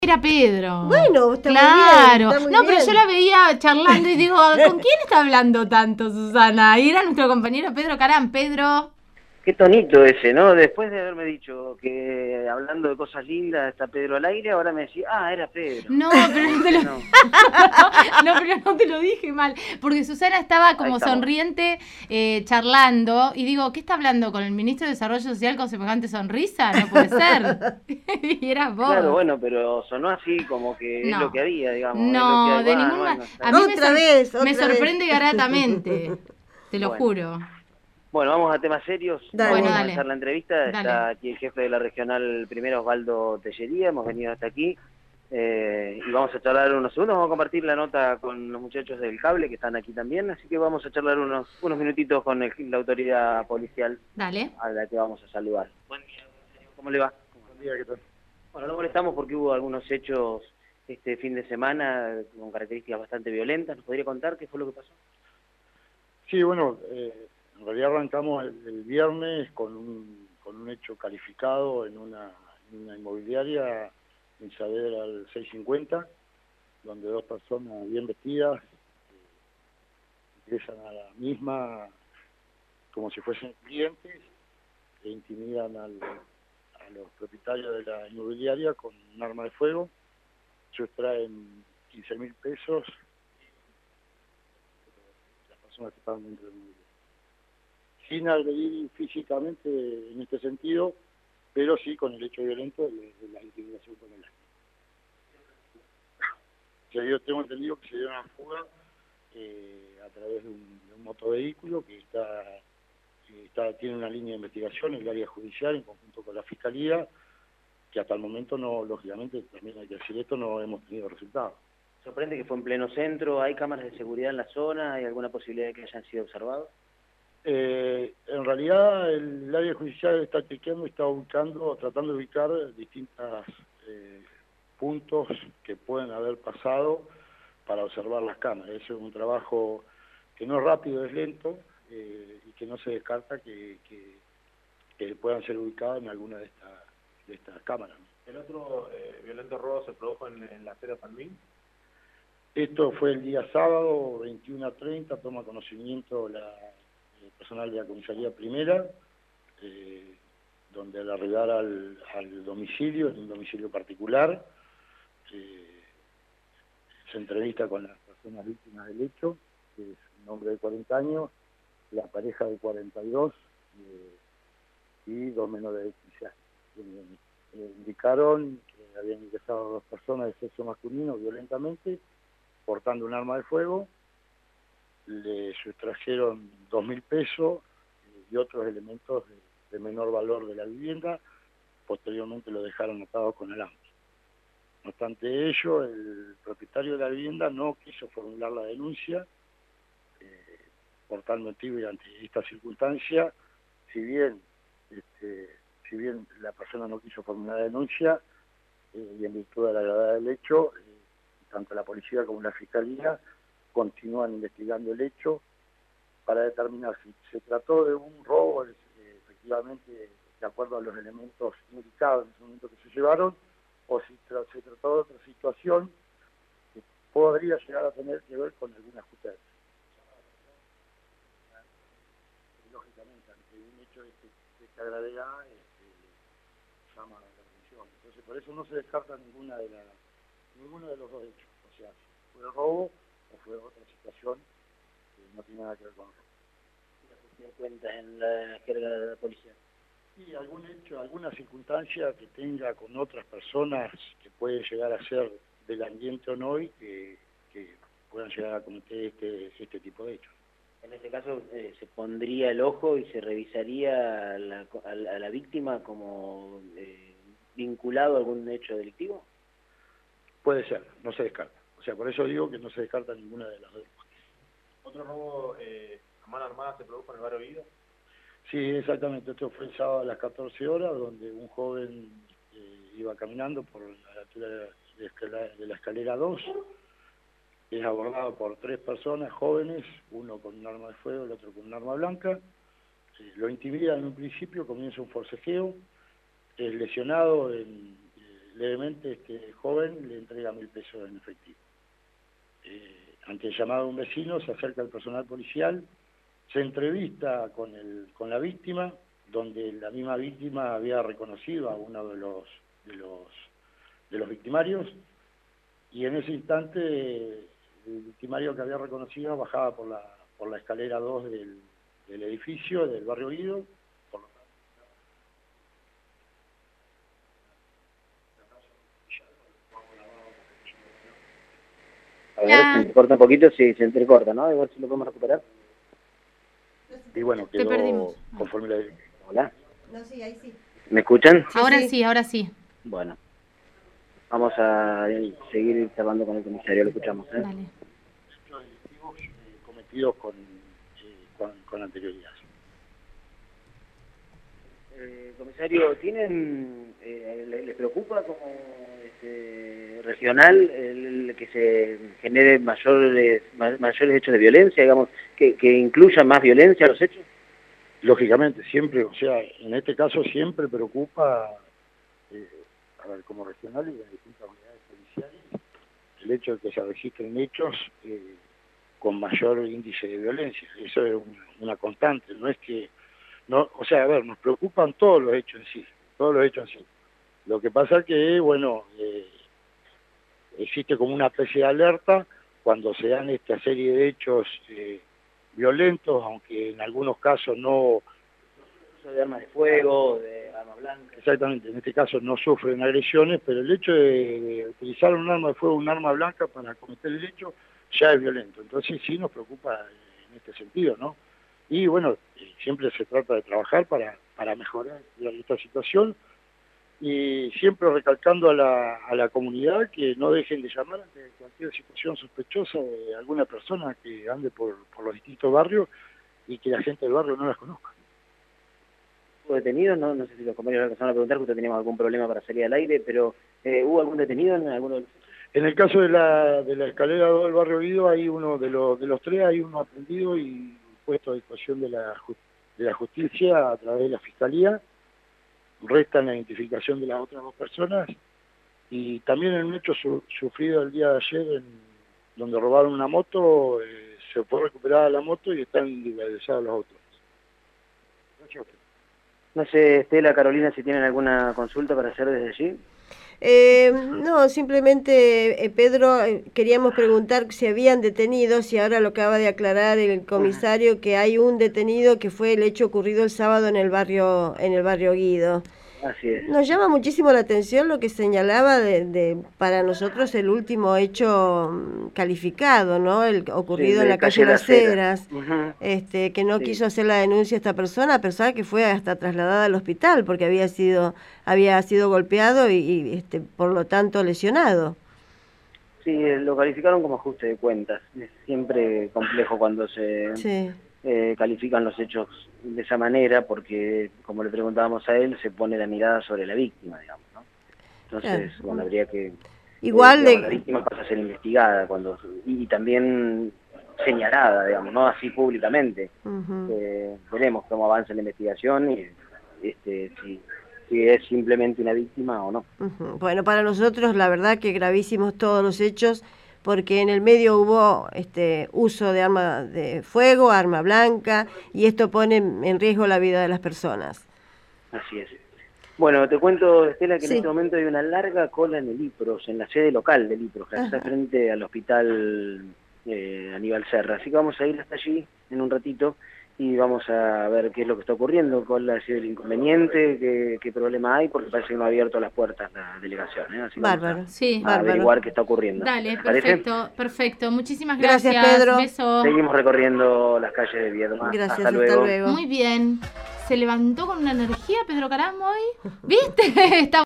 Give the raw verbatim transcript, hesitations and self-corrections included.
Era Pedro. Bueno, está claro. muy bien, está muy no, bien. pero yo la veía charlando y digo, ¿con quién está hablando tanto, Susana? Y era nuestro compañero Pedro Carán. Pedro. Qué tonito ese, ¿no? Después de haberme dicho que hablando de cosas lindas está Pedro al aire, ahora me decís, ah, era Pedro. No, pero no te lo... No. no, pero no te lo dije mal. Porque Susana estaba como sonriente eh, charlando y digo, ¿qué está hablando con el ministro de Desarrollo Social con semejante sonrisa? No puede ser. Y eras vos. Claro, bueno, pero sonó así como que no. es lo que había, digamos. No, es lo que hay. de Bueno, ninguna... bueno, a mí otra me, sor... vez, otra me sorprende vez. gratamente. Te lo bueno. juro. Bueno, vamos a temas serios. Dale. Vamos Bueno, a dale. comenzar la entrevista. Dale. Está aquí el jefe de la regional primero, Osvaldo Tellería. Hemos venido hasta aquí. Eh, y vamos a charlar unos segundos. Vamos a compartir la nota con los muchachos del cable que están aquí también. Así que vamos a charlar unos, unos minutitos con el, la autoridad policial. Dale. A la que vamos a saludar. Buen día, ¿cómo le va? Buen día, ¿qué tal? Bueno, lo molestamos porque hubo algunos hechos este fin de semana con características bastante violentas. ¿Nos podría contar qué fue lo que pasó? Sí, bueno, eh, en realidad arrancamos el, el viernes con un, con un hecho calificado en una, en una inmobiliaria en Saavedra al seiscientos cincuenta, donde dos personas bien vestidas eh, ingresan a la misma como si fuesen clientes e intimidan al, a los propietarios de la inmobiliaria con un arma de fuego, sustraen quince mil pesos. Personas que estaban dentro del mundo. Sin agredir físicamente en este sentido, pero sí con el hecho violento de, de la intimidación con el arma. Yo tengo entendido que se dio una fuga eh, a través de un, de un motovehículo que está, que está tiene una línea de investigación en el área judicial en conjunto con la Fiscalía, que hasta el momento no, lógicamente, también hay que decir esto, no hemos tenido resultados. Sorprende que fue en pleno centro. ¿Hay cámaras de seguridad en la zona? ¿Hay alguna posibilidad de que hayan sido observados? Eh, en realidad el, el área judicial está chequeando, está ubicando, tratando de ubicar distintos eh, puntos que pueden haber pasado para observar las cámaras. Eso es un trabajo que no es rápido, es lento eh, y que no se descarta que, que, que puedan ser ubicados en alguna de estas de estas cámaras. ¿El otro eh, violento robo se produjo en, en la acera San Miguel? Esto fue el día sábado, veintiuno a treinta, toma conocimiento la el personal de la comisaría primera, eh, donde al arribar al, al domicilio, en un domicilio particular, eh, se entrevista con las personas víctimas del hecho, que es un hombre de cuarenta años, la pareja de cuarenta y dos eh, y dos menores de quince años. Eh, eh, indicaron que habían ingresado dos personas de sexo masculino violentamente, portando un arma de fuego, le sustrajeron dos mil pesos eh, y otros elementos de, de menor valor de la vivienda, posteriormente lo dejaron atado con alambre. No obstante ello, el propietario de la vivienda no quiso formular la denuncia, eh, por tal motivo y ante esta circunstancia, si bien, este, si bien la persona no quiso formular la denuncia, eh, y en virtud de la gravedad del hecho, eh, tanto la policía como la fiscalía continúan investigando el hecho para determinar si se trató de un robo, eh, efectivamente, de acuerdo a los elementos indicados en ese momento que se llevaron, o si tra se trató de otra situación que podría llegar a tener que ver con alguna justicia. Lógicamente, ante un hecho de, este, de esta gravedad, este, llama la atención. Entonces, por eso no se descarta ninguna de la, ninguno de los dos hechos. O sea, si fue robo o fue otra situación que no tiene nada que ver con el robo. ¿Qué se cuenta en la jerga de la policía? Y algún hecho, alguna circunstancia que tenga con otras personas que puede llegar a ser del ambiente o no y que, que puedan llegar a cometer este, este tipo de hechos. En este caso, eh, ¿se pondría el ojo y se revisaría a la, a la, a la víctima como eh, vinculado a algún hecho delictivo? Puede ser, no se descarta. O sea, por eso digo que no se descarta ninguna de las dos. ¿Otro robo eh, a mano armada se produjo en el barrio Vido? Sí, exactamente. Esto fue el sábado a las catorce horas, donde un joven eh, iba caminando por la altura de la, escalera, de la escalera dos. Es abordado por tres personas jóvenes, uno con un arma de fuego, el otro con un arma blanca. Eh, lo intimidan en un principio, comienza un forcejeo. Es lesionado en... Eh, levemente este joven le entrega mil pesos en efectivo. Eh, ante el llamado de un vecino se acerca el personal policial, se entrevista con, el, con la víctima, donde la misma víctima había reconocido a uno de los, de los, de los victimarios, y en ese instante el victimario que había reconocido bajaba por la, por la escalera dos del, del edificio del barrio Guido. Por lo A ver, se entrecorta un poquito, sí, se entrecorta, ¿no? A ver si lo podemos recuperar. Y bueno, Te quedó perdimos. conforme la... Hola. No, sí, ahí sí. ¿Me escuchan? Ahora sí. sí, ahora sí. Bueno. Vamos a seguir charlando con el comisario, lo escuchamos, ¿eh? Dale. hechos delictivos eh, cometidos con, eh, con, con anterioridad. Eh, comisario, ¿tienen, eh, les, les preocupa como este, regional el, el que se genere mayores, ma- mayores hechos de violencia, digamos, que, que incluyan más violencia los hechos? Lógicamente, siempre, o sea, en este caso siempre preocupa, eh, a ver, como regional y las distintas unidades policiales, el hecho de que se registren hechos eh, con mayor índice de violencia. Eso es un, una constante, no es que, no, o sea, a ver, nos preocupan todos los hechos en sí, todos los hechos en sí. Lo que pasa es que, bueno, eh, existe como una especie de alerta cuando se dan esta serie de hechos eh, violentos, aunque en algunos casos no... De armas de fuego, de armas blancas. Exactamente, en este caso no sufren agresiones, pero el hecho de, de utilizar un arma de fuego, un arma blanca para cometer el hecho, ya es violento. Entonces sí nos preocupa en este sentido, ¿no? Y bueno, siempre se trata de trabajar para, para mejorar esta situación, y siempre recalcando a la, a la comunidad que no dejen de llamar ante cualquier situación sospechosa de alguna persona que ande por, por los distintos barrios y que la gente del barrio no las conozca. ¿Hubo detenidos? No, no sé si los compañeros alcanzaron a preguntar, justo teníamos algún problema para salir al aire, pero eh, ¿hubo algún detenido en alguno de los... En el caso de la, de la escalera dos del barrio Guido, hay uno de los, de los tres, hay uno aprendido y puesto a disposición de la, de la justicia a través de la fiscalía. Restan la identificación de las otras dos personas, y también en un hecho su, sufrido el día de ayer, en, donde robaron una moto, eh, se fue recuperada la moto y están legalizados los autos. Gracias. No sé, Estela, Carolina, si tienen alguna consulta para hacer desde allí. Eh, no, simplemente, eh, Pedro, eh, queríamos preguntar si habían detenidos, y ahora lo acaba de aclarar el comisario, que hay un detenido que fue el hecho ocurrido el sábado en el barrio, en el barrio Guido. Así es. Nos llama muchísimo la atención lo que señalaba de, de para nosotros el último hecho mm, calificado, ¿no? El ocurrido Sí, en la calle Las Heras, uh-huh. este, que no Sí. quiso hacer la denuncia a esta persona, a pesar que fue hasta trasladada al hospital porque había sido había sido golpeado y, y este, por lo tanto lesionado. Sí, lo calificaron como ajuste de cuentas. Es siempre complejo cuando se Sí. eh, califican los hechos de esa manera, porque, como le preguntábamos a él, se pone la mirada sobre la víctima, digamos, ¿no? Entonces, Claro. bueno, habría que... Igual eh, de... digamos, la víctima pasa a ser investigada cuando y, y también señalada, digamos, no así públicamente. Uh-huh. Eh, veremos cómo avanza la investigación y este, si, si es simplemente una víctima o no. Uh-huh. Bueno, para nosotros la verdad que gravísimos todos los hechos, porque en el medio hubo este uso de arma de fuego, arma blanca, y esto pone en riesgo la vida de las personas. Así es. Bueno, te cuento, Estela, que Sí. en este momento hay una larga cola en el IPROS, en la sede local del IPROS, que está frente al hospital eh, Aníbal Serra. Así que vamos a ir hasta allí en un ratito y vamos a ver qué es lo que está ocurriendo, cuál ha sido el inconveniente, qué, qué problema hay, porque parece que no ha abierto las puertas la delegación, ¿eh? Así que Bárbaro. vamos a, Sí. a Bárbaro. averiguar qué está ocurriendo. Dale, ¿Te parece? perfecto, perfecto. Muchísimas gracias. Gracias, Pedro. Beso. Seguimos recorriendo las calles de Viedma. Gracias, hasta hasta luego. luego. Muy bien. Se levantó con una energía Pedro Caramo hoy. ¿Viste? Está